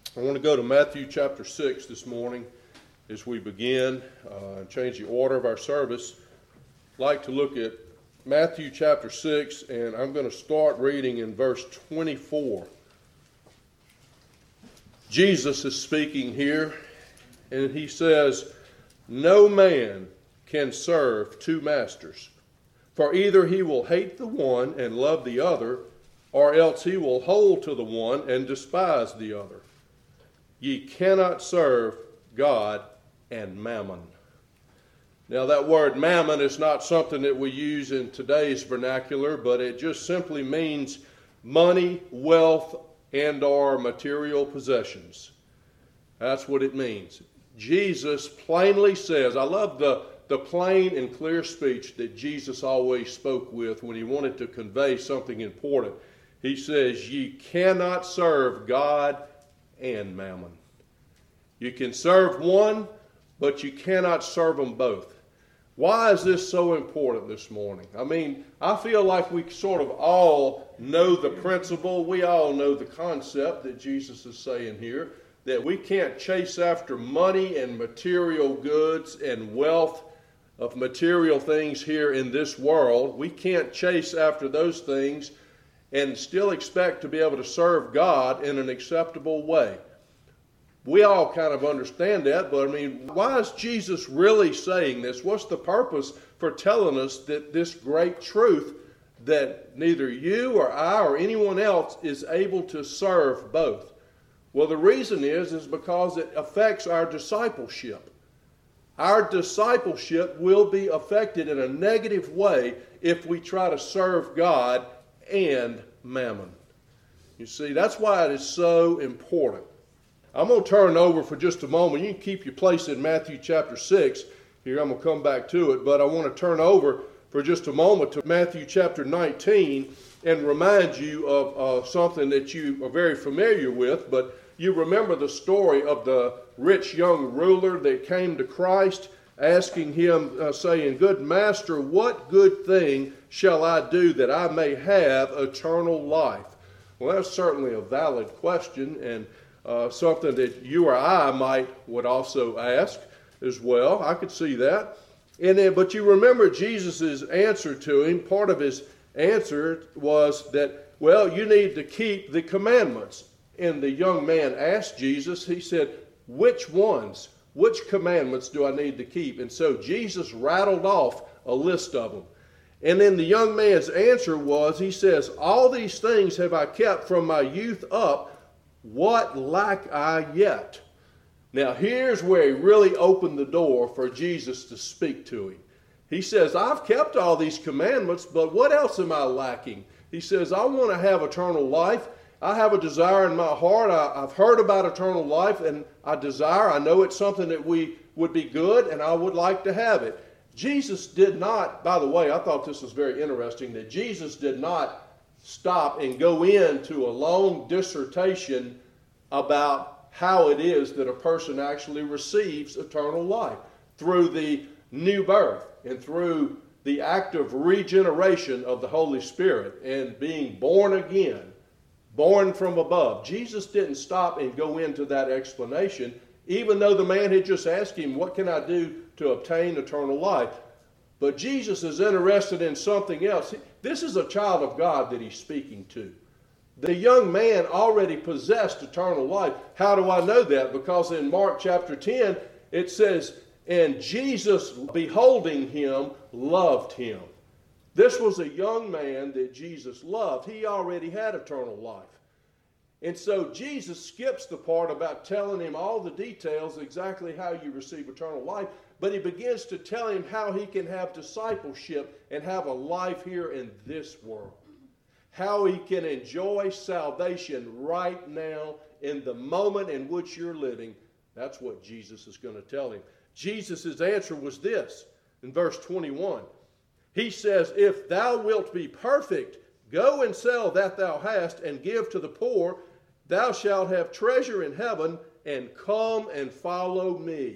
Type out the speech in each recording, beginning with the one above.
I want to go to Matthew chapter 6 this morning as we begin and change the order of our service. I'd like to look at Matthew chapter 6, and I'm going to start reading in verse 24. Jesus is speaking here, and he says, "No man can serve two masters, for either he will hate the one and love the other, or else he will hold to the one and despise the other. Ye cannot serve God and mammon." Now that word mammon is not something that we use in today's vernacular, but it just simply means money, wealth, and or material possessions. That's what it means. Jesus plainly says, I love the plain and clear speech that Jesus always spoke with when he wanted to convey something important. He says, ye cannot serve God and mammon. You can serve one, but you cannot serve them both. Why is this so important this morning? I mean, I feel like we sort of all know the principle. We all know the concept that Jesus is saying here, that we can't chase after money and material goods and wealth of material things here in this world. We can't chase after those things and still expect to be able to serve God in an acceptable way. We all kind of understand that, but I mean, why is Jesus really saying this? What's the purpose for telling us that this great truth that neither you or I or anyone else is able to serve both? Well, the reason is because it affects our discipleship. Our discipleship will be affected in a negative way if we try to serve God and mammon. You see, that's why it is so important. I'm going to turn over for just a moment. You can keep your place in Matthew chapter 6. Here, I'm going to come back to it, but I want to turn over for just a moment to Matthew chapter 19 and remind you of something that you are very familiar with, but you remember the story of the rich young ruler that came to Christ, asking him, saying, "Good master, what good thing shall I do that I may have eternal life?" Well, that's certainly a valid question, and something that you or I would also ask as well. I could see that. But you remember Jesus' answer to him. Part of his answer was that, well, you need to keep the commandments. And the young man asked Jesus, he said, which ones? Which commandments do I need to keep? And so Jesus rattled off a list of them. And then the young man's answer was, he says, all these things have I kept from my youth up. What lack I yet? Now here's where he really opened the door for Jesus to speak to him. He says, I've kept all these commandments, but what else am I lacking? He says, I want to have eternal life. I have a desire in my heart. I've heard about eternal life, and I know it's something that would be good, and I would like to have it. Jesus did not, by the way, I thought this was very interesting, that Jesus did not stop and go into a long dissertation about how it is that a person actually receives eternal life through the new birth and through the act of regeneration of the Holy Spirit and being born again, born from above. Jesus didn't stop and go into that explanation, even though the man had just asked him, what can I do to obtain eternal life? But Jesus is interested in something else. This is a child of God that he's speaking to. The young man already possessed eternal life. How do I know that? Because in Mark chapter 10, it says, and Jesus, beholding him, loved him. This was a young man that Jesus loved. He already had eternal life. And so Jesus skips the part about telling him all the details, exactly how you receive eternal life, but he begins to tell him how he can have discipleship and have a life here in this world. How he can enjoy salvation right now in the moment in which you're living. That's what Jesus is going to tell him. Jesus' answer was this in verse 21. He says, if thou wilt be perfect, go and sell that thou hast and give to the poor. Thou shalt have treasure in heaven, and come and follow me.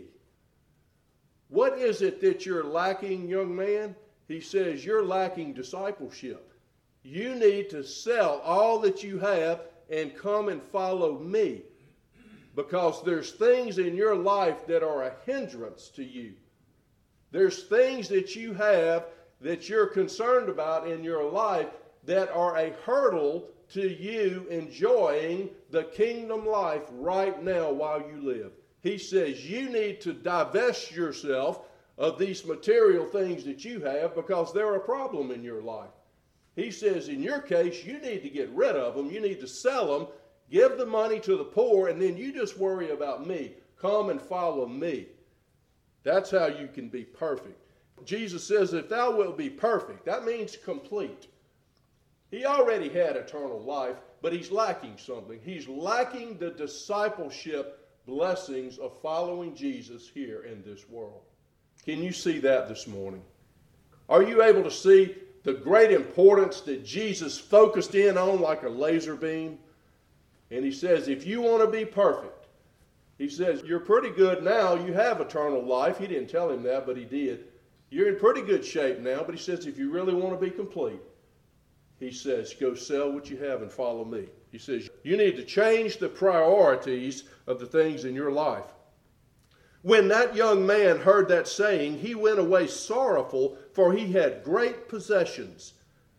What is it that you're lacking, young man? He says, you're lacking discipleship. You need to sell all that you have and come and follow me. because there's things in your life that are a hindrance to you. There's things that you have that you're concerned about in your life that are a hurdle to you enjoying the kingdom life right now while you live. He says you need to divest yourself of these material things that you have because they're a problem in your life. He says in your case, you need to get rid of them. You need to sell them, give the money to the poor, and then you just worry about me. Come and follow me. That's how you can be perfect. Jesus says, if thou wilt be perfect, that means complete. He already had eternal life, but he's lacking something. He's lacking the discipleship blessings of following Jesus here in this world. Can you see that this morning? Are you able to see the great importance that Jesus focused in on like a laser beam? And he says, if you want to be perfect, he says, you're pretty good now. You have eternal life. He didn't tell him that, but he did. You're in pretty good shape now, but he says, if you really want to be complete, he says, go sell what you have and follow me. He says, you need to change the priorities of the things in your life. When that young man heard that saying, he went away sorrowful, for he had great possessions.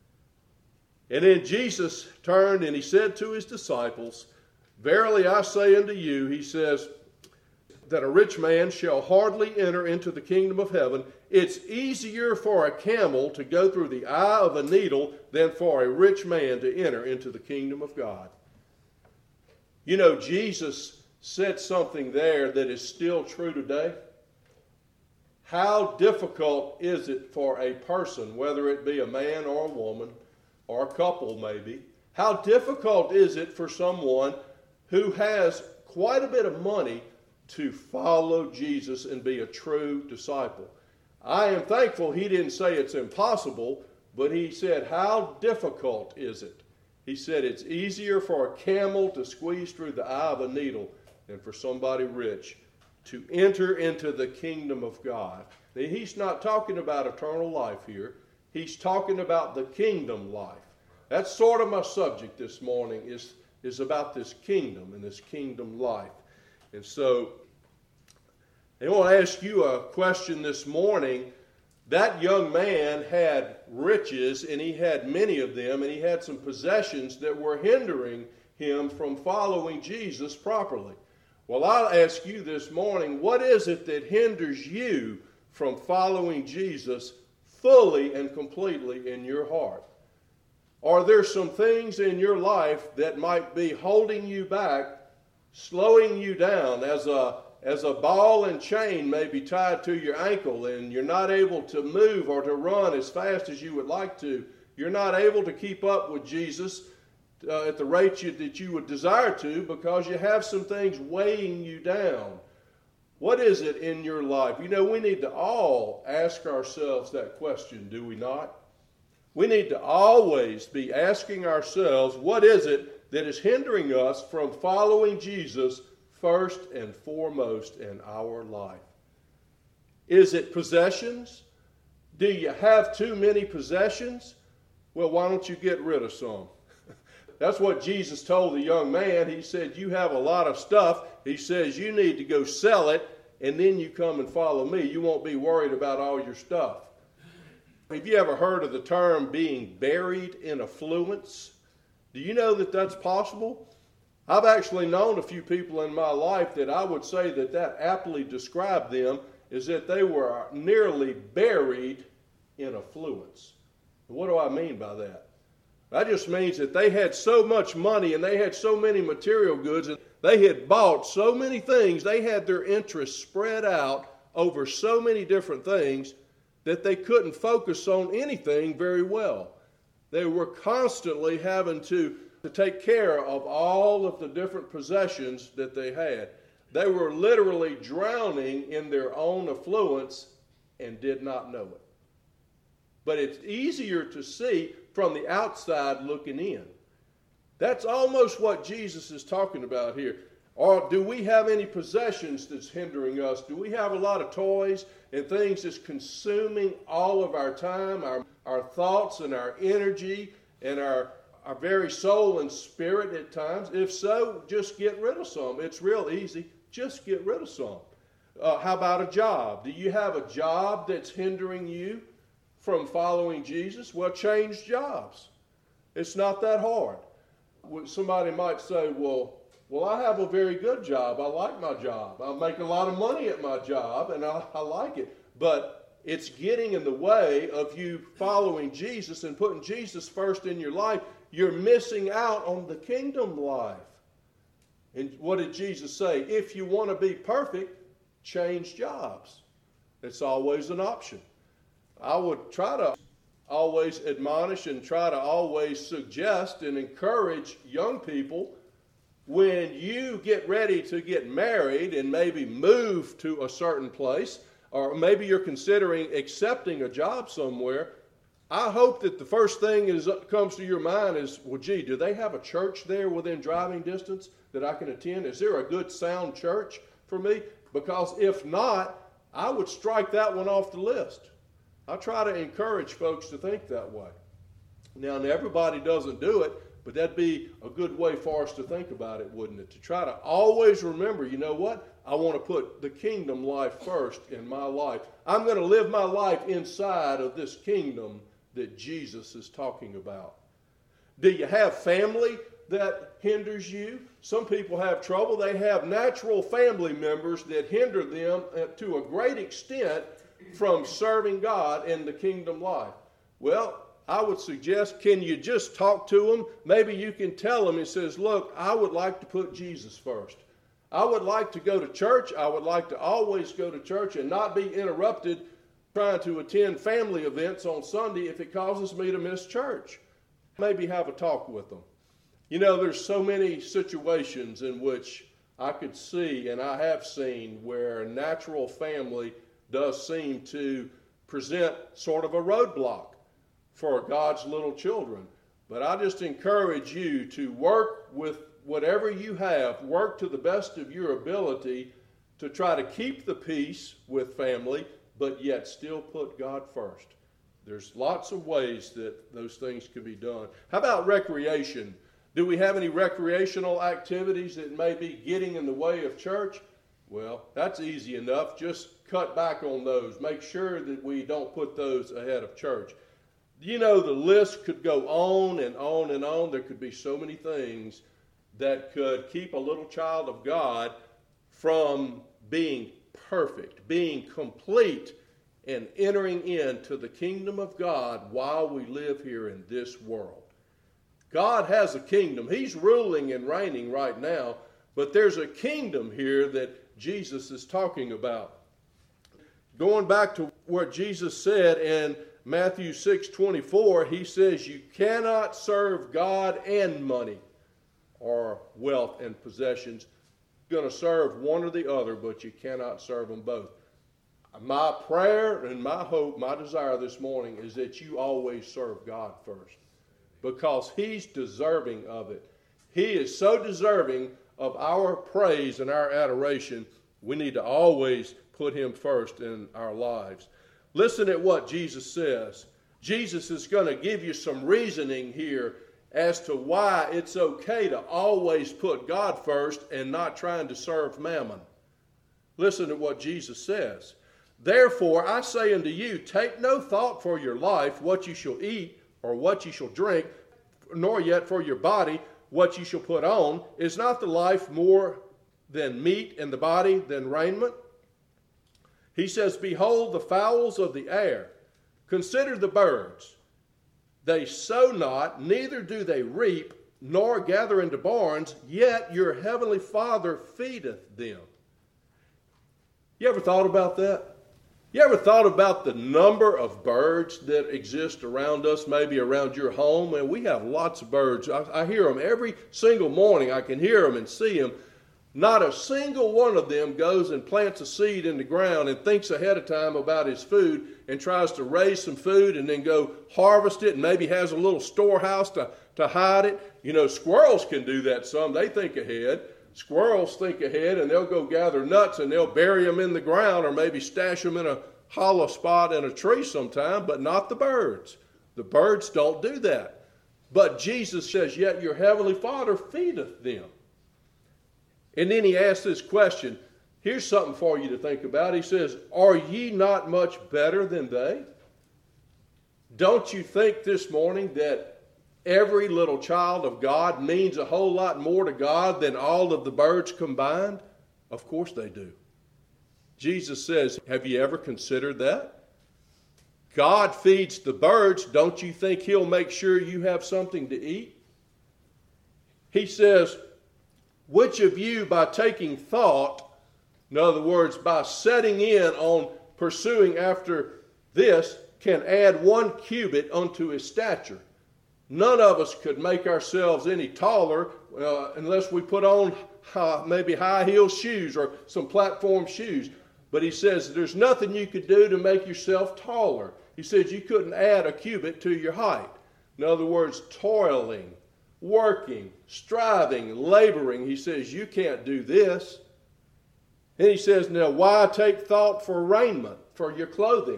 And then Jesus turned and he said to his disciples, verily I say unto you, he says, that a rich man shall hardly enter into the kingdom of heaven. It's easier for a camel to go through the eye of a needle than for a rich man to enter into the kingdom of God. You know, Jesus said something there that is still true today. How difficult is it for a person, whether it be a man or a woman, or a couple maybe, how difficult is it for someone who has quite a bit of money to follow Jesus and be a true disciple? I am thankful he didn't say it's impossible, but he said, how difficult is it? He said it's easier for a camel to squeeze through the eye of a needle than for somebody rich to enter into the kingdom of God. Now, he's not talking about eternal life here. He's talking about the kingdom life. That's sort of my subject this morning, is about this kingdom and this kingdom life. And so I want to ask you a question this morning. That young man had riches, and he had many of them, and he had some possessions that were hindering him from following Jesus properly. Well, I'll ask you this morning, what is it that hinders you from following Jesus fully and completely in your heart? Are there some things in your life that might be holding you back, slowing you down, as a ball and chain may be tied to your ankle and you're not able to move or to run as fast as you would like to? You're not able to keep up with Jesus at the rate that you would desire to because you have some things weighing you down. What is it in your life? You know, we need to all ask ourselves that question, do we not? We need to always be asking ourselves, what is it that is hindering us from following Jesus first and foremost in our life? Is it possessions? Do you have too many possessions? Well, why don't you get rid of some? That's what Jesus told the young man. He said, you have a lot of stuff. He says, you need to go sell it, and then you come and follow me. You won't be worried about all your stuff. Have you ever heard of the term being buried in affluence? Do you know that that's possible? I've actually known a few people in my life that I would say that aptly described them, is that they were nearly buried in affluence. What do I mean by that? That just means that they had so much money and they had so many material goods and they had bought so many things. They had their interests spread out over so many different things that they couldn't focus on anything very well. They were constantly having to take care of all of the different possessions that they had. They were literally drowning in their own affluence and did not know it. But it's easier to see from the outside looking in. That's almost what Jesus is talking about here. Or do we have any possessions that's hindering us? Do we have a lot of toys and things that's consuming all of our time, our thoughts and our energy and our our very soul and spirit at times? If so, just get rid of some. It's real easy. Just get rid of some. How about a job? Do you have a job that's hindering you from following Jesus? Well, change jobs. It's not that hard. Somebody might say, well, I have a very good job. I like my job. I make a lot of money at my job, and I like it. But it's getting in the way of you following Jesus and putting Jesus first in your life. You're missing out on the kingdom life. And what did Jesus say? If you want to be perfect, change jobs. It's always an option. I would try to always admonish and try to always suggest and encourage young people, when you get ready to get married and maybe move to a certain place, or maybe you're considering accepting a job somewhere, I hope that the first thing comes to your mind is, well, gee, do they have a church there within driving distance that I can attend? Is there a good sound church for me? Because if not, I would strike that one off the list. I try to encourage folks to think that way. Now, everybody doesn't do it, but that'd be a good way for us to think about it, wouldn't it? To try to always remember, you know what? I want to put the kingdom life first in my life. I'm going to live my life inside of this kingdom that Jesus is talking about. Do you have family that hinders you? Some people have trouble. They have natural family members that hinder them to a great extent from serving God in the kingdom life. Well, I would suggest, can you just talk to them? Maybe you can tell them, it says, look, I would like to put Jesus first. I would like to go to church. I would like to always go to church and not be interrupted trying to attend family events on Sunday if it causes me to miss church. Maybe have a talk with them. You know, there's so many situations in which I could see, and I have seen, where a natural family does seem to present sort of a roadblock for God's little children. But I just encourage you to work with whatever you have, work to the best of your ability to try to keep the peace with family, but yet still put God first. There's lots of ways that those things can be done. How about recreation? Do we have any recreational activities that may be getting in the way of church? Well, that's easy enough. Just cut back on those. Make sure that we don't put those ahead of church. You know, the list could go on and on and on. There could be so many things that could keep a little child of God from being perfect, being complete, and entering into the kingdom of God while we live here in this world. God has a kingdom. He's ruling and reigning right now, but there's a kingdom here that Jesus is talking about. Going back to what Jesus said in Matthew 6:24, he says you cannot serve God and money or wealth and possessions. You're going to serve one or the other, but you cannot serve them both. My prayer and my hope, my desire this morning is that you always serve God first, because He's deserving of it. He is so deserving of our praise and our adoration. We need to always put Him first in our lives. Listen at what Jesus says. Jesus is going to give you some reasoning here as to why it's okay to always put God first and not trying to serve mammon. Listen to what Jesus says. Therefore, I say unto you, take no thought for your life, what you shall eat or what you shall drink, nor yet for your body, what you shall put on. Is not the life more than meat, and the body than raiment? He says, behold the fowls of the air. Consider the birds. They sow not, neither do they reap, nor gather into barns, yet your heavenly Father feedeth them. You ever thought about that? You ever thought about the number of birds that exist around us, maybe around your home? And we have lots of birds. I hear them every single morning. I can hear them and see them. Not a single one of them goes and plants a seed in the ground and thinks ahead of time about his food and tries to raise some food and then go harvest it and maybe has a little storehouse to hide it. You know, squirrels can do that some. They think ahead. Squirrels think ahead, and they'll go gather nuts and they'll bury them in the ground or maybe stash them in a hollow spot in a tree sometime, but not the birds. The birds don't do that. But Jesus says, yet your heavenly Father feedeth them. And then he asks this question. Here's something for you to think about. He says, are ye not much better than they? Don't you think this morning that every little child of God means a whole lot more to God than all of the birds combined? Of course they do. Jesus says, have you ever considered that? God feeds the birds. Don't you think he'll make sure you have something to eat? He says, which of you by taking thought, in other words, by setting in on pursuing after this, can add 1 cubit unto his stature? None of us could make ourselves any taller unless we put on maybe high-heel shoes or some platform shoes. But he says there's nothing you could do to make yourself taller. He says you couldn't add a cubit to your height. In other words, toiling, working, striving, laboring. He says you can't do this. And he says, now why take thought for raiment, for your clothing?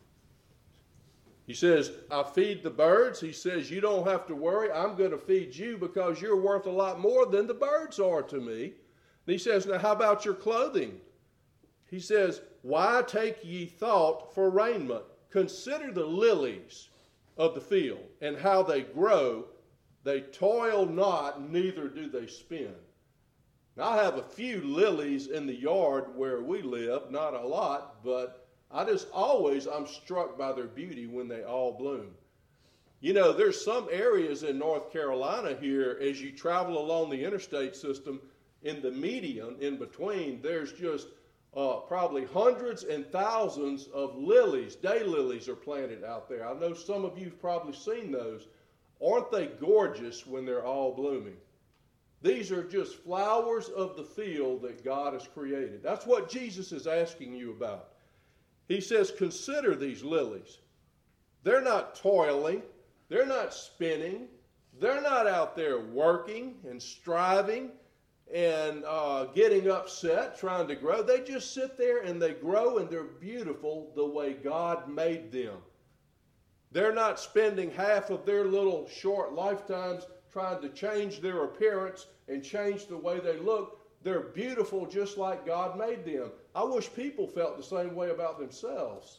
He says, I feed the birds. He says, you don't have to worry. I'm going to feed you because you're worth a lot more than the birds are to me. And he says, now how about your clothing? He says, why take ye thought for raiment? Consider the lilies of the field and how they grow. They toil not, neither do they spin. Now, I have a few lilies in the yard where we live, not a lot, but I'm struck by their beauty when they all bloom. You know, there's some areas in North Carolina here, as you travel along the interstate system, in the median, in between, there's just probably hundreds and thousands of lilies. Daylilies are planted out there. I know some of you have probably seen those. Aren't they gorgeous when they're all blooming? These are just flowers of the field that God has created. That's what Jesus is asking you about. He says, consider these lilies. They're not toiling. They're not spinning. They're not out there working and striving and getting upset, trying to grow. They just sit there and they grow and they're beautiful the way God made them. They're not spending half of their little short lifetimes trying to change their appearance and change the way they look. They're beautiful just like God made them. I wish people felt the same way about themselves.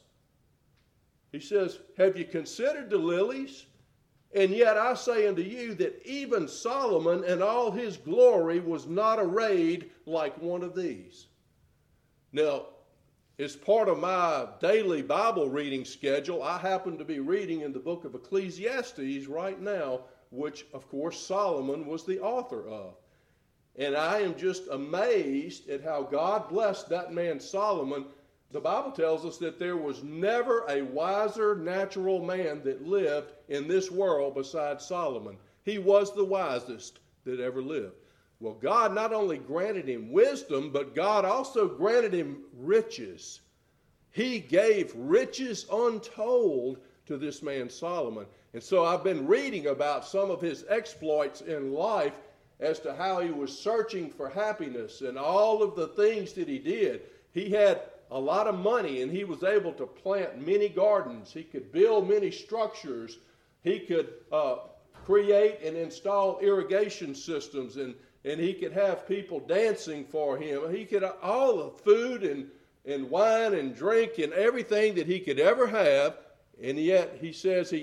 He says, have you considered the lilies? And yet I say unto you that even Solomon in all his glory was not arrayed like one of these. Now, as part of my daily Bible reading schedule, I happen to be reading in the book of Ecclesiastes right now, which, of course, Solomon was the author of. And I am just amazed at how God blessed that man Solomon. The Bible tells us that there was never a wiser natural man that lived in this world besides Solomon. He was the wisest that ever lived. Well, God not only granted him wisdom, but God also granted him riches. He gave riches untold to this man Solomon. And so I've been reading about some of his exploits in life as to how he was searching for happiness and all of the things that he did. He had a lot of money and he was able to plant many gardens. He could build many structures. He could create and install irrigation systems, and he could have people dancing for him. He could all the food and wine and drink and everything that he could ever have. And yet he says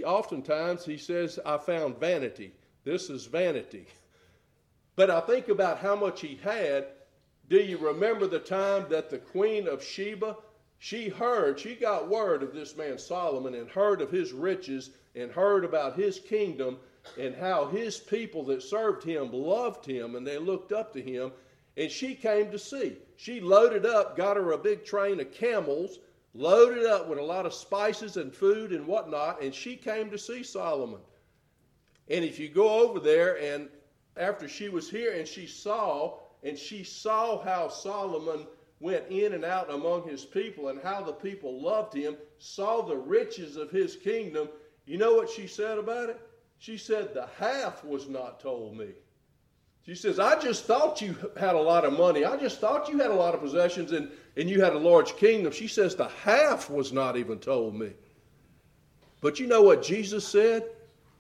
I found vanity. This is vanity. But I think about how much he had. Do you remember the time that the Queen of Sheba, she got word of this man Solomon and heard of his riches and heard about his kingdom and how his people that served him loved him and they looked up to him. And she came to see. She loaded up, got her a big train of camels, loaded up with a lot of spices and food and whatnot, and she came to see Solomon. And if you go over there, and after she was here, and she saw how Solomon went in and out among his people and how the people loved him, saw the riches of his kingdom, you know what she said about it? She said, the half was not told me. She says, I just thought you had a lot of money. I just thought you had a lot of possessions and you had a large kingdom. She says, the half was not even told me. But you know what Jesus said?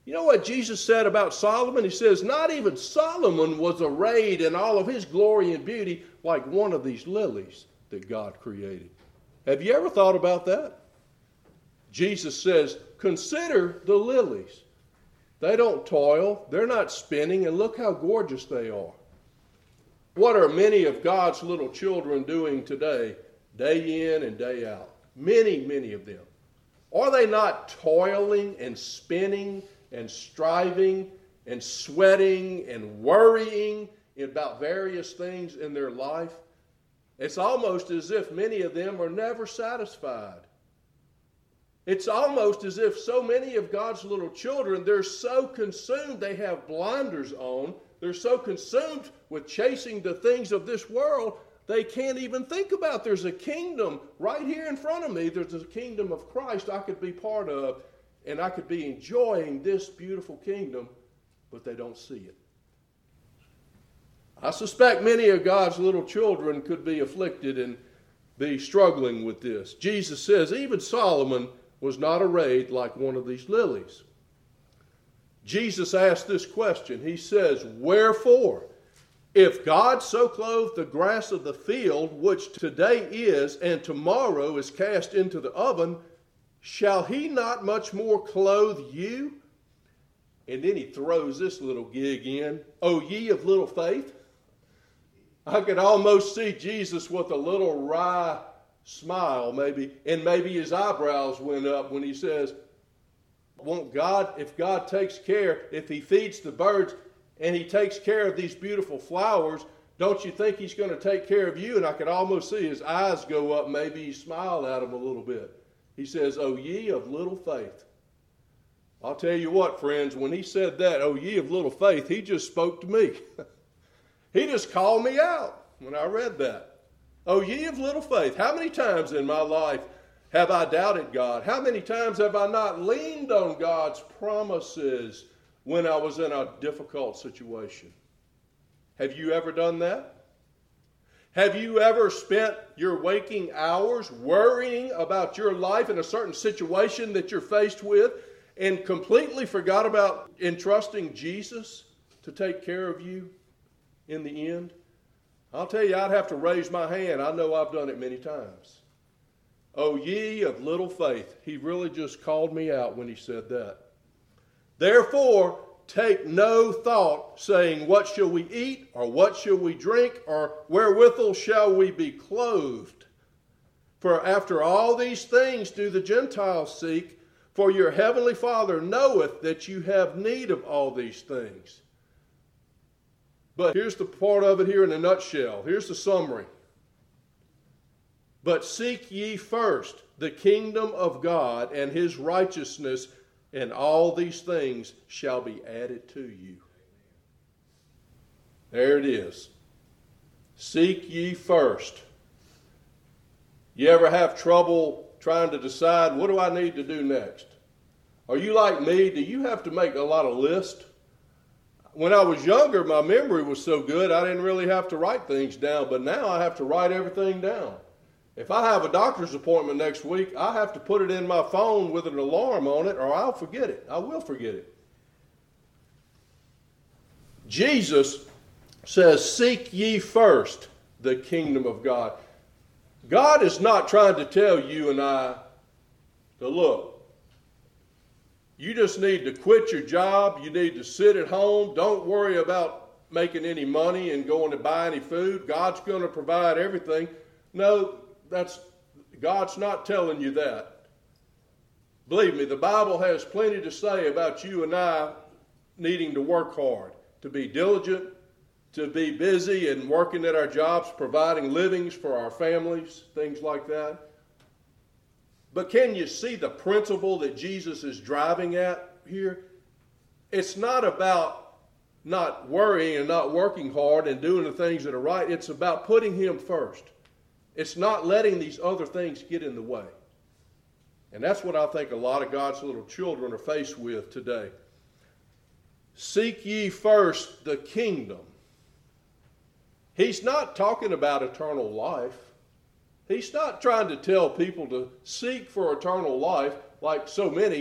You know what Jesus said about Solomon? He says, not even Solomon was arrayed in all of his glory and beauty like one of these lilies that God created. Have you ever thought about that? Jesus says, consider the lilies. They don't toil, they're not spinning, and look how gorgeous they are. What are many of God's little children doing today, day in and day out? Many, many of them. Are they not toiling and spinning and striving and sweating and worrying about various things in their life? It's almost as if many of them are never satisfied. It's almost as if so many of God's little children, they're so consumed, they have blinders on, they're so consumed with chasing the things of this world, they can't even think about there's a kingdom right here in front of me. There's a kingdom of Christ I could be part of, and I could be enjoying this beautiful kingdom, but they don't see it. I suspect many of God's little children could be afflicted and be struggling with this. Jesus says even Solomon was not arrayed like one of these lilies. Jesus asked this question. He says, wherefore, if God so clothed the grass of the field, which today is and tomorrow is cast into the oven, shall he not much more clothe you? And then he throws this little gig in, O ye of little faith. I could almost see Jesus with a little wry smile maybe, and maybe his eyebrows went up when he says, won't God, if God takes care, if he feeds the birds and he takes care of these beautiful flowers, don't you think he's going to take care of you? And I could almost see his eyes go up, maybe he smiled at him a little bit. He says, O ye of little faith. I'll tell you what, friends, when he said that, O ye of little faith, he just spoke to me. He just called me out when I read that. O ye of little faith. How many times in my life have I doubted God? How many times have I not leaned on God's promises when I was in a difficult situation? Have you ever done that? Have you ever spent your waking hours worrying about your life in a certain situation that you're faced with and completely forgot about entrusting Jesus to take care of you in the end? I'll tell you, I'd have to raise my hand. I know I've done it many times. O ye of little faith. He really just called me out when he said that. Therefore, take no thought, saying, what shall we eat, or what shall we drink, or wherewithal shall we be clothed? For after all these things do the Gentiles seek, for your heavenly Father knoweth that you have need of all these things. But here's the part of it here in a nutshell. Here's the summary. But seek ye first the kingdom of God and his righteousness, and all these things shall be added to you. There it is. Seek ye first. You ever have trouble trying to decide, what do I need to do next? Are you like me? Do you have to make a lot of lists? When I was younger, my memory was so good, I didn't really have to write things down, but now I have to write everything down. If I have a doctor's appointment next week, I have to put it in my phone with an alarm on it, or I'll forget it. I will forget it. Jesus says, seek ye first the kingdom of God. God is not trying to tell you and I to look. You just need to quit your job. You need to sit at home. Don't worry about making any money and going to buy any food. God's going to provide everything. No, God's not telling you that. Believe me, the Bible has plenty to say about you and I needing to work hard, to be diligent, to be busy and working at our jobs, providing livings for our families, things like that. But can you see the principle that Jesus is driving at here? It's not about not worrying and not working hard and doing the things that are right. It's about putting him first. It's not letting these other things get in the way. And that's what I think a lot of God's little children are faced with today. Seek ye first the kingdom. He's not talking about eternal life. He's not trying to tell people to seek for eternal life like so many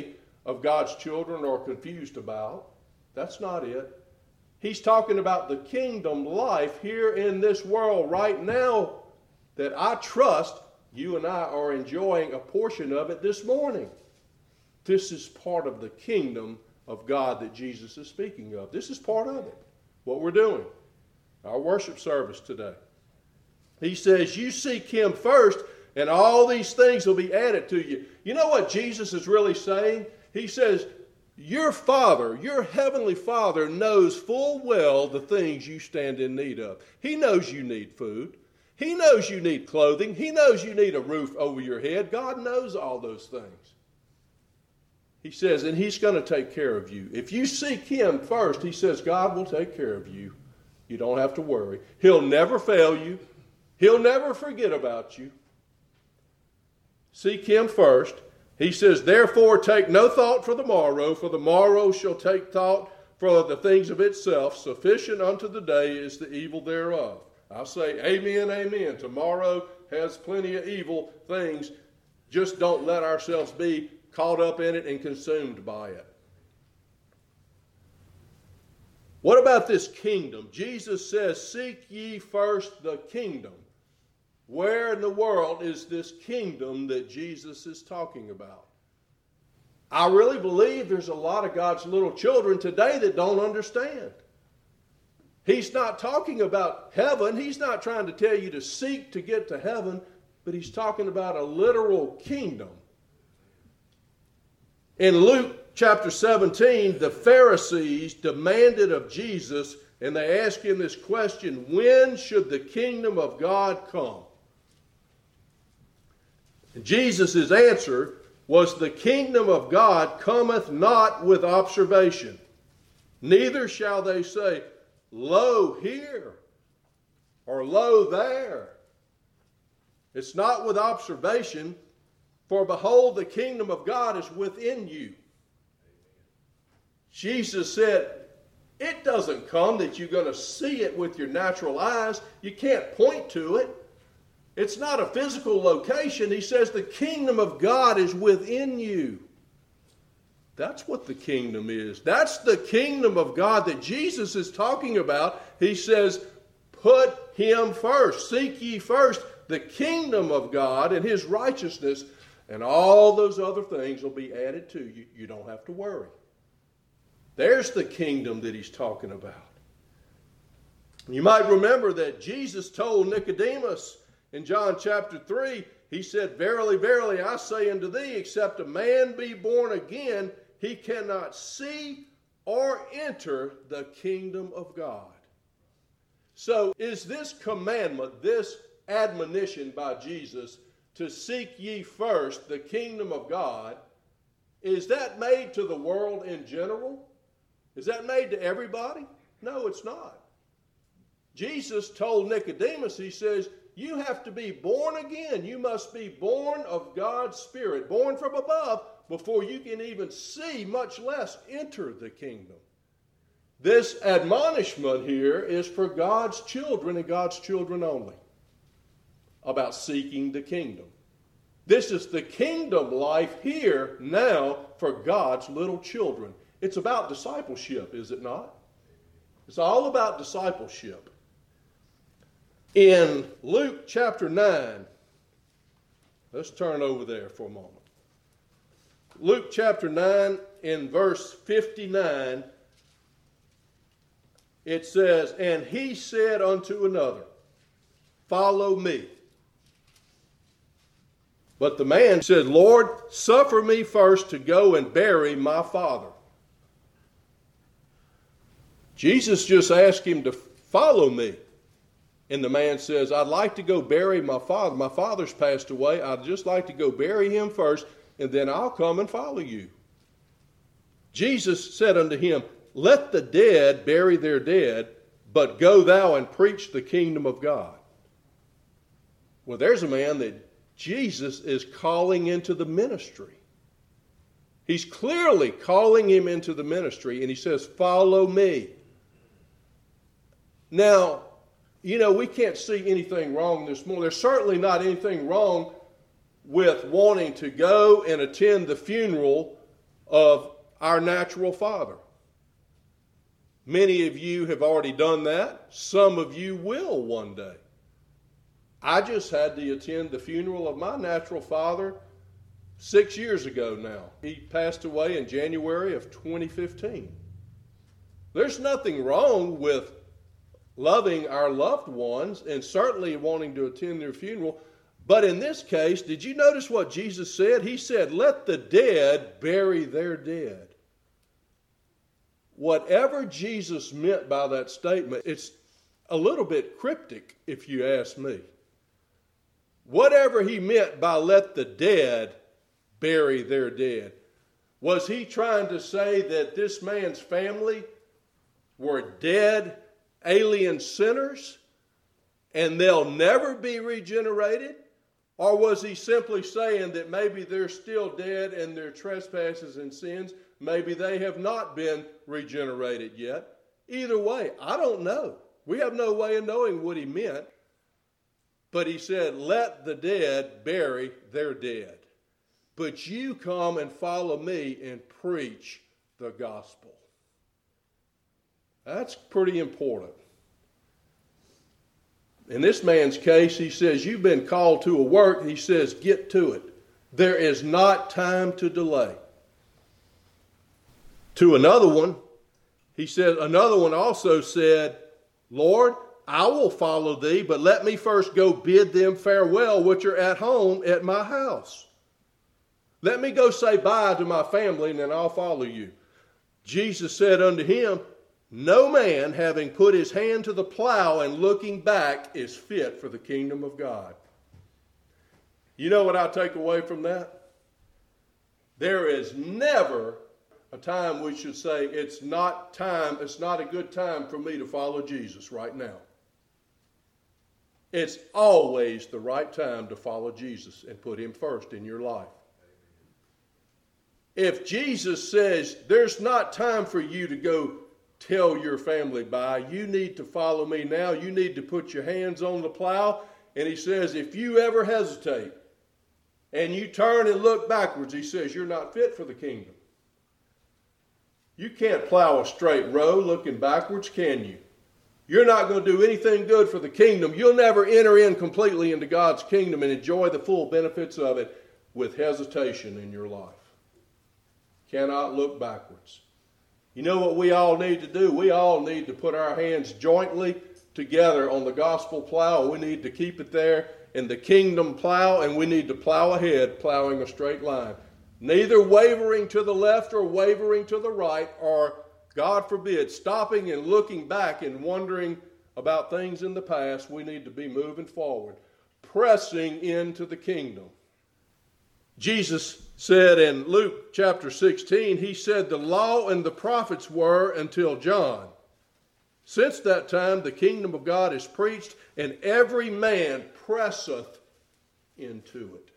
of God's children are confused about. That's not it. He's talking about the kingdom life here in this world right now that I trust you and I are enjoying a portion of it this morning. This is part of the kingdom of God that Jesus is speaking of. This is part of it, what we're doing, our worship service today. He says, you seek him first, and all these things will be added to you. You know what Jesus is really saying? He says, your Father, your heavenly Father knows full well the things you stand in need of. He knows you need food. He knows you need clothing. He knows you need a roof over your head. God knows all those things. He says, and he's going to take care of you. If you seek him first, he says, God will take care of you. You don't have to worry. He'll never fail you. He'll never forget about you. Seek him first. He says, therefore take no thought for the morrow shall take thought for the things of itself. Sufficient unto the day is the evil thereof. I'll say amen, amen. Tomorrow has plenty of evil things. Just don't let ourselves be caught up in it and consumed by it. What about this kingdom? Jesus says, seek ye first the kingdom. Where in the world is this kingdom that Jesus is talking about? I really believe there's a lot of God's little children today that don't understand. He's not talking about heaven. He's not trying to tell you to seek to get to heaven, but he's talking about a literal kingdom. In Luke chapter 17, the Pharisees demanded of Jesus, and they asked him this question, when should the kingdom of God come? And Jesus' answer was, the kingdom of God cometh not with observation, neither shall they say, lo here, or lo there. It's not with observation, for behold, the kingdom of God is within you. Jesus said, it doesn't come that you're going to see it with your natural eyes. You can't point to it. It's not a physical location. He says the kingdom of God is within you. That's what the kingdom is. That's the kingdom of God that Jesus is talking about. He says, put him first. Seek ye first the kingdom of God and his righteousness, and all those other things will be added to you. You don't have to worry. There's the kingdom that he's talking about. You might remember that Jesus told Nicodemus in John chapter 3, he said, verily, verily, I say unto thee, except a man be born again, he cannot see or enter the kingdom of God. So is this commandment, this admonition by Jesus to seek ye first the kingdom of God, is that made to the world in general? Is that made to everybody? No, it's not. Jesus told Nicodemus, he says, you have to be born again. You must be born of God's Spirit, born from above, before you can even see, much less enter the kingdom. This admonishment here is for God's children and God's children only, about seeking the kingdom. This is the kingdom life here now for God's little children. It's about discipleship, is it not? It's all about discipleship. In Luke chapter 9, let's turn over there for a moment. Luke chapter 9 in verse 59, it says, and he said unto another, follow me. But the man said, Lord, suffer me first to go and bury my father. Jesus just asked him to follow me. And the man says, I'd like to go bury my father. My father's passed away. I'd just like to go bury him first, and then I'll come and follow you. Jesus said unto him, let the dead bury their dead, but go thou and preach the kingdom of God. Well, there's a man that Jesus is calling into the ministry. He's clearly calling him into the ministry, and he says, follow me. Now, you know, we can't see anything wrong this morning. There's certainly not anything wrong with wanting to go and attend the funeral of our natural father. Many of you have already done that. Some of you will one day. I just had to attend the funeral of my natural father 6 years ago now. He passed away in January of 2015. There's nothing wrong with loving our loved ones and certainly wanting to attend their funeral. But in this case, did you notice what Jesus said? He said, let the dead bury their dead. Whatever Jesus meant by that statement, it's a little bit cryptic if you ask me. Whatever he meant by let the dead bury their dead, was he trying to say that this man's family were dead alien sinners and they'll never be regenerated? Or was he simply saying that maybe they're still dead in their trespasses and sins? Maybe they have not been regenerated yet. Either way, I don't know. We have no way of knowing what he meant. But he said, let the dead bury their dead. But you come and follow me and preach the gospel. That's pretty important. In this man's case, he says, you've been called to a work. He says, get to it. There is not time to delay. To another one, he said, another one also said, Lord, I will follow thee, but let me first go bid them farewell which are at home at my house. Let me go say bye to my family, and then I'll follow you. Jesus said unto him, no man having put his hand to the plow and looking back is fit for the kingdom of God. You know what I take away from that? There is never a time we should say it's not a good time for me to follow Jesus right now. It's always the right time to follow Jesus and put him first in your life. If Jesus says there's not time for you to go tell your family bye, you need to follow me now, you need to put your hands on the plow, and he says if you ever hesitate and you turn and look backwards, he says you're not fit for the kingdom. You can't plow a straight row looking backwards, can you? You're not going to do anything good for the kingdom. You'll never enter in completely into God's kingdom and enjoy the full benefits of it with hesitation in your life. Cannot look backwards. You know what we all need to do? We all need to put our hands jointly together on the gospel plow. We need to keep it there in the kingdom plow, and we need to plow ahead, plowing a straight line. Neither wavering to the left or wavering to the right, or, God forbid, stopping and looking back and wondering about things in the past. We need to be moving forward, pressing into the kingdom. Jesus said in Luke chapter 16, he said, the law and the prophets were until John. Since that time, the kingdom of God is preached, and every man presseth into it.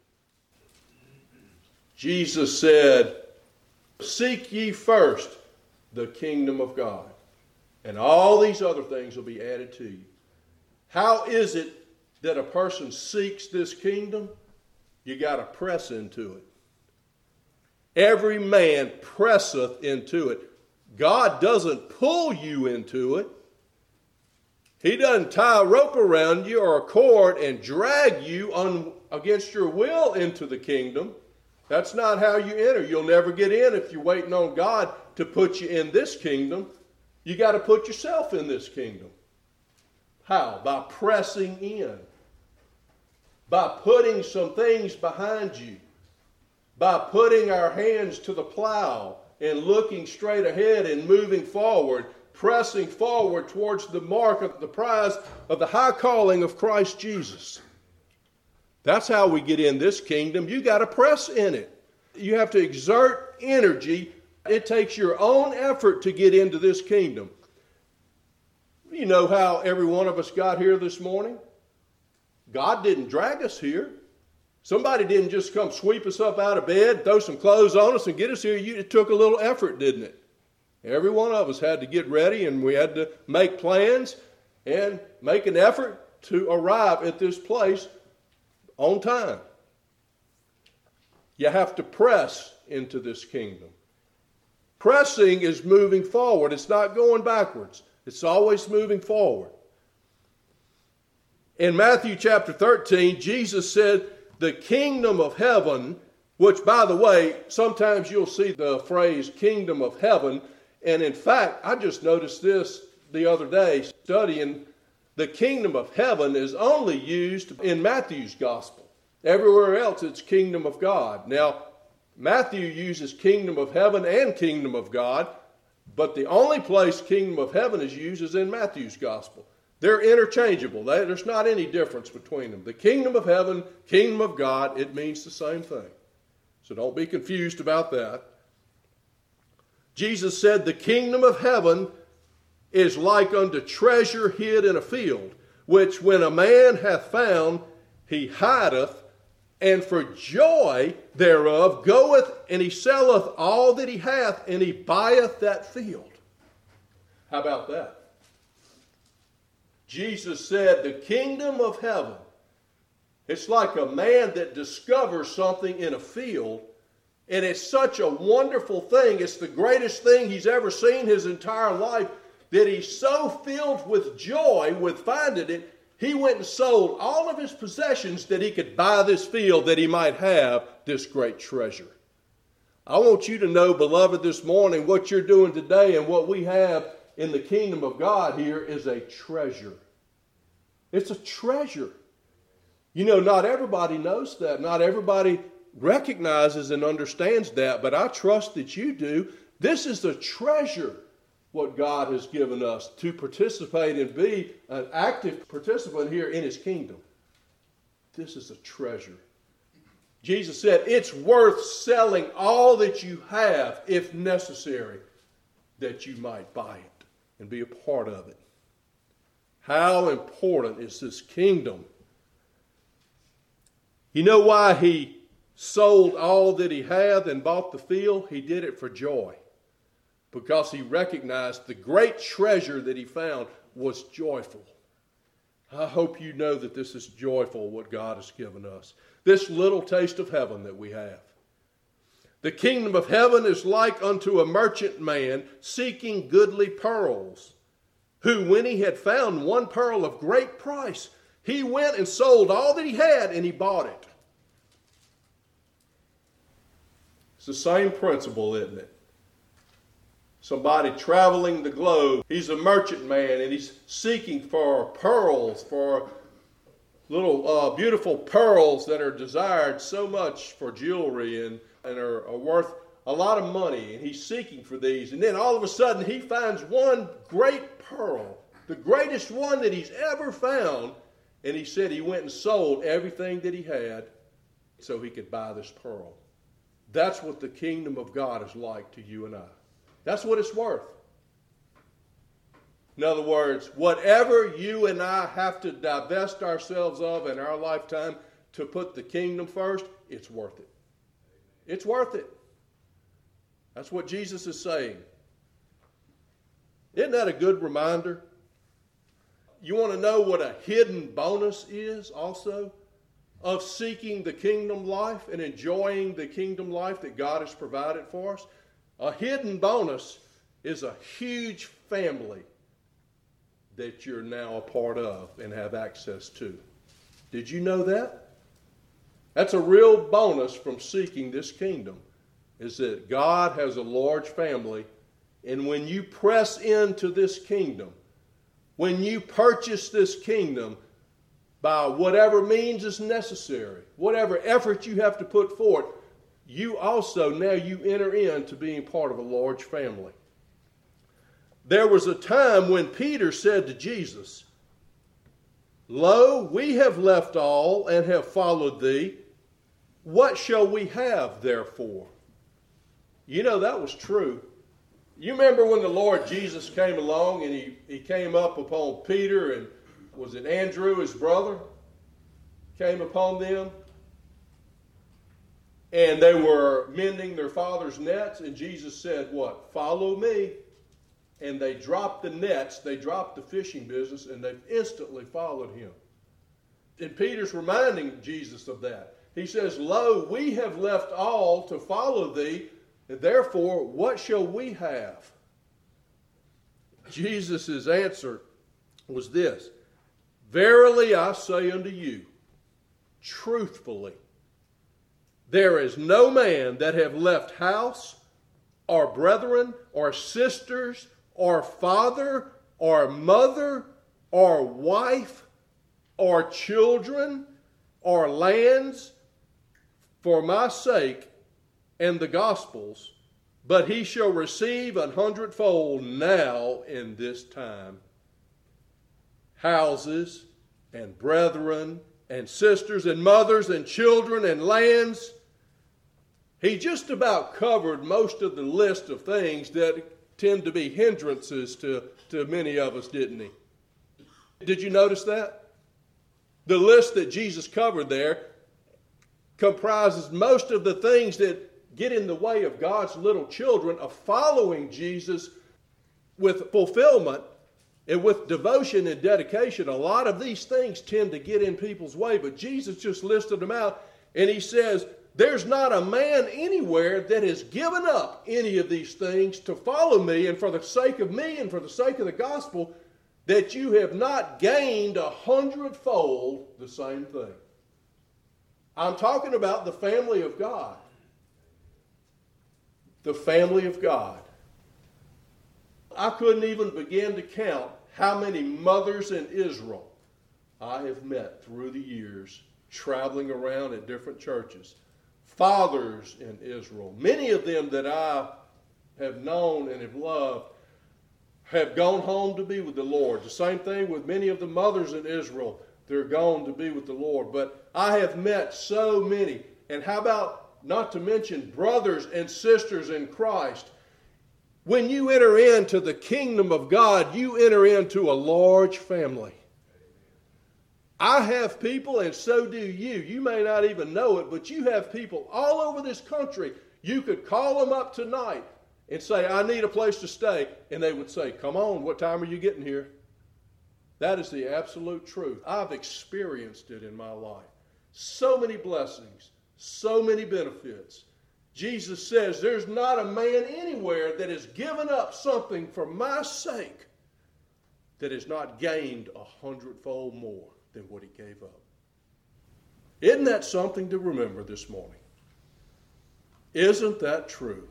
Jesus said, seek ye first the kingdom of God, and all these other things will be added to you. How is it that a person seeks this kingdom? You got to press into it. Every man presseth into it. God doesn't pull you into it. He doesn't tie a rope around you or a cord and drag you against your will into the kingdom. That's not how you enter. You'll never get in if you're waiting on God to put you in this kingdom. You got to put yourself in this kingdom. How? By pressing in. By putting some things behind you. By putting our hands to the plow and looking straight ahead and moving forward, pressing forward towards the mark of the prize of the high calling of Christ Jesus. That's how we get in this kingdom. You got to press in it. You have to exert energy. It takes your own effort to get into this kingdom. You know how every one of us got here this morning? God didn't drag us here. Somebody didn't just come sweep us up out of bed, throw some clothes on us, and get us here. It took a little effort, didn't it? Every one of us had to get ready, and we had to make plans and make an effort to arrive at this place on time. You have to press into this kingdom. Pressing is moving forward. It's not going backwards. It's always moving forward. In Matthew chapter 13, Jesus said, the kingdom of heaven, which, by the way, sometimes you'll see the phrase kingdom of heaven. And in fact, I just noticed this the other day studying. The kingdom of heaven is only used in Matthew's gospel. Everywhere else, it's kingdom of God. Now, Matthew uses kingdom of heaven and kingdom of God, but the only place kingdom of heaven is used is in Matthew's gospel. They're interchangeable. There's not any difference between them. The kingdom of heaven, kingdom of God, it means the same thing. So don't be confused about that. Jesus said the kingdom of heaven is like unto treasure hid in a field, which when a man hath found, he hideth, and for joy thereof goeth, and he selleth all that he hath, and he buyeth that field. How about that? Jesus said the kingdom of heaven, it's like a man that discovers something in a field, and it's such a wonderful thing. It's the greatest thing he's ever seen his entire life, that he's so filled with joy with finding it, he went and sold all of his possessions that he could buy this field that he might have this great treasure. I want you to know, beloved, this morning, what you're doing today and what we have in the kingdom of God here is a treasure. It's a treasure. You know, not everybody knows that. Not everybody recognizes and understands that, but I trust that you do. This is the treasure what God has given us to participate and be an active participant here in his kingdom. This is a treasure. Jesus said it's worth selling all that you have, if necessary, that you might buy it and be a part of it. How important is this kingdom? You know why he sold all that he had and bought the field? He did it for joy. Because he recognized the great treasure that he found was joyful. I hope you know that this is joyful, what God has given us. This little taste of heaven that we have. The kingdom of heaven is like unto a merchant man seeking goodly pearls, who when he had found one pearl of great price, he went and sold all that he had and he bought it. It's the same principle, isn't it? Somebody traveling the globe. He's a merchant man and he's seeking for pearls, for little beautiful pearls that are desired so much for jewelry and are worth a lot of money. And he's seeking for these. And then all of a sudden he finds one great pearl, the greatest one that he's ever found. And he said he went and sold everything that he had so he could buy this pearl. That's what the kingdom of God is like to you and I. That's what it's worth. In other words, whatever you and I have to divest ourselves of in our lifetime to put the kingdom first, it's worth it. It's worth it. That's what Jesus is saying. Isn't that a good reminder? You want to know what a hidden bonus is also of seeking the kingdom life and enjoying the kingdom life that God has provided for us? A hidden bonus is a huge family that you're now a part of and have access to. Did you know that? That's a real bonus from seeking this kingdom, is that God has a large family, and when you press into this kingdom, when you purchase this kingdom by whatever means is necessary, whatever effort you have to put forth, you also, now you enter into being part of a large family. There was a time when Peter said to Jesus, "Lo, we have left all and have followed thee. What shall we have therefore?" You know, that was true. You remember when the Lord Jesus came along and he came up upon Peter and was it Andrew, his brother, came upon them? And they were mending their father's nets, and Jesus said, what? "Follow me." And they dropped the nets, they dropped the fishing business, and they instantly followed him. And Peter's reminding Jesus of that. He says, "Lo, we have left all to follow thee." And therefore, what shall we have? Jesus' answer was this: Verily I say unto you, truthfully, there is no man that have left house, or brethren, or sisters, or father, or mother, or wife, or children, or lands, for my sake and the gospel's, but he shall receive 100-fold now in this time. Houses, and brethren, and sisters, and mothers, and children, and lands. He just about covered most of the list of things that tend to be hindrances to many of us, didn't he? Did you notice that? The list that Jesus covered there comprises most of the things that get in the way of God's little children of following Jesus with fulfillment and with devotion and dedication. A lot of these things tend to get in people's way, but Jesus just listed them out, and he says, there's not a man anywhere that has given up any of these things to follow me, and for the sake of me and for the sake of the gospel, that you have not gained 100-fold the same thing. I'm talking about the family of God. The family of God. I couldn't even begin to count how many mothers in Israel I have met through the years, traveling around at different churches. Fathers in Israel, many of them that I have known and have loved, have gone home to be with the Lord. The same thing with many of the mothers in Israel. They're gone to be with the Lord. But I have met so many. And how about, not to mention, brothers and sisters in Christ. When you enter into the kingdom of God, you enter into a large family. I have people, and so do you. You may not even know it, but you have people all over this country. You could call them up tonight and say, I need a place to stay. And they would say, come on, what time are you getting here? That is the absolute truth. I've experienced it in my life. So many blessings, so many benefits. Jesus says there's not a man anywhere that has given up something for my sake that has not gained 100-fold more than what he gave up. Isn't that something to remember this morning? Isn't that true?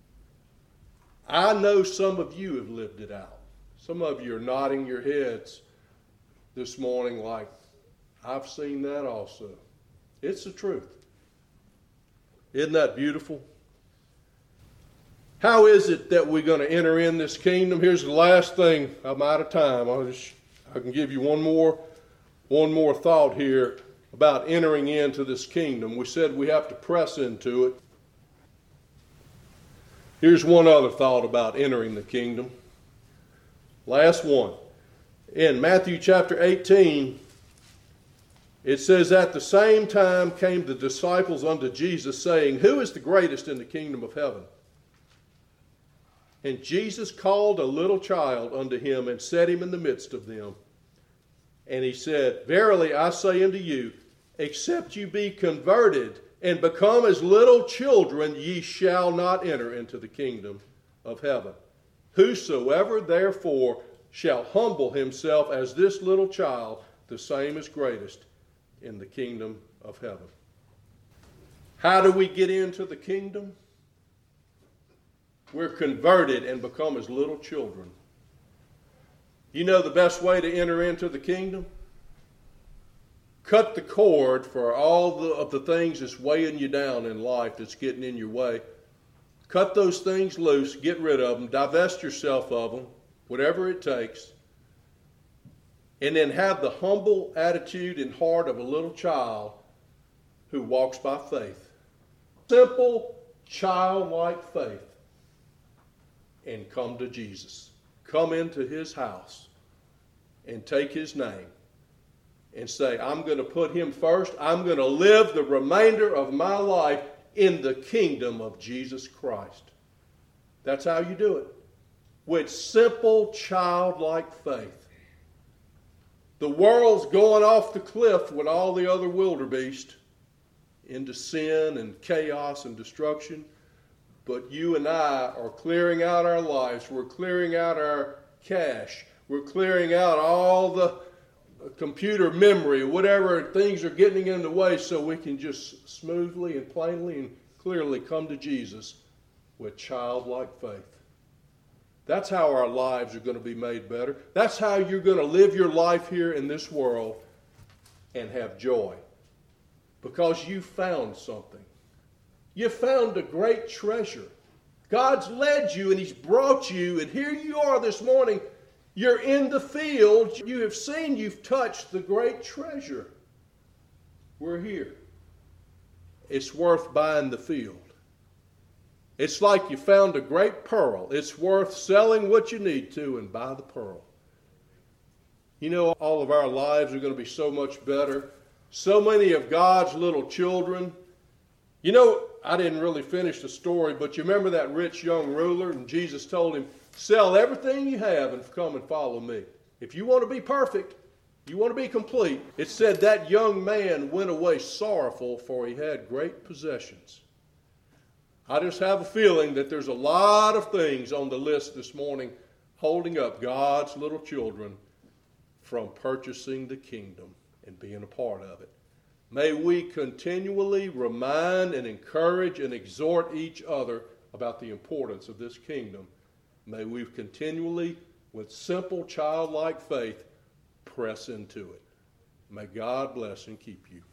I know some of you have lived it out. Some of you are nodding your heads this morning like, I've seen that also. It's the truth. Isn't that beautiful? How is it that we're going to enter in this kingdom? Here's the last thing. I'm out of time. I can give you one more thought here about entering into this kingdom. We said we have to press into it. Here's one other thought about entering the kingdom. Last one. In Matthew chapter 18, it says, at the same time came the disciples unto Jesus, saying, who is the greatest in the kingdom of heaven? And Jesus called a little child unto him and set him in the midst of them. And he said, verily I say unto you, except you be converted and become as little children, ye shall not enter into the kingdom of heaven. Whosoever therefore shall humble himself as this little child, the same is greatest in the kingdom of heaven. How do we get into the kingdom? We're converted and become as little children. You know the best way to enter into the kingdom? Cut the cord for all of the things that's weighing you down in life, that's getting in your way. Cut those things loose, get rid of them, divest yourself of them, whatever it takes. And then have the humble attitude and heart of a little child who walks by faith. Simple, childlike faith. And come to Jesus. Come into his house and take his name and say, I'm going to put him first. I'm going to live the remainder of my life in the kingdom of Jesus Christ. That's how you do it. With simple, childlike faith. The world's going off the cliff with all the other wildebeest into sin and chaos and destruction. but you and I are clearing out our lives. We're clearing out our cache. We're clearing out all the computer memory, whatever things are getting in the way, so we can just smoothly and plainly and clearly come to Jesus with childlike faith. That's how our lives are going to be made better. That's how you're going to live your life here in this world and have joy. Because you found something. You found a great treasure. God's led you and He's brought you, and here you are this morning. You're in the field. You have seen, you've touched the great treasure. We're here. It's worth buying the field. It's like you found a great pearl. It's worth selling what you need to and buy the pearl. You know, all of our lives are going to be so much better. So many of God's little children. You know, I didn't really finish the story, but you remember that rich young ruler, and Jesus told him, sell everything you have and come and follow me. If you want to be perfect, you want to be complete. It said that young man went away sorrowful, for he had great possessions. I just have a feeling that there's a lot of things on the list this morning holding up God's little children from purchasing the kingdom and being a part of it. May we continually remind and encourage and exhort each other about the importance of this kingdom. May we continually, with simple childlike faith, press into it. May God bless and keep you.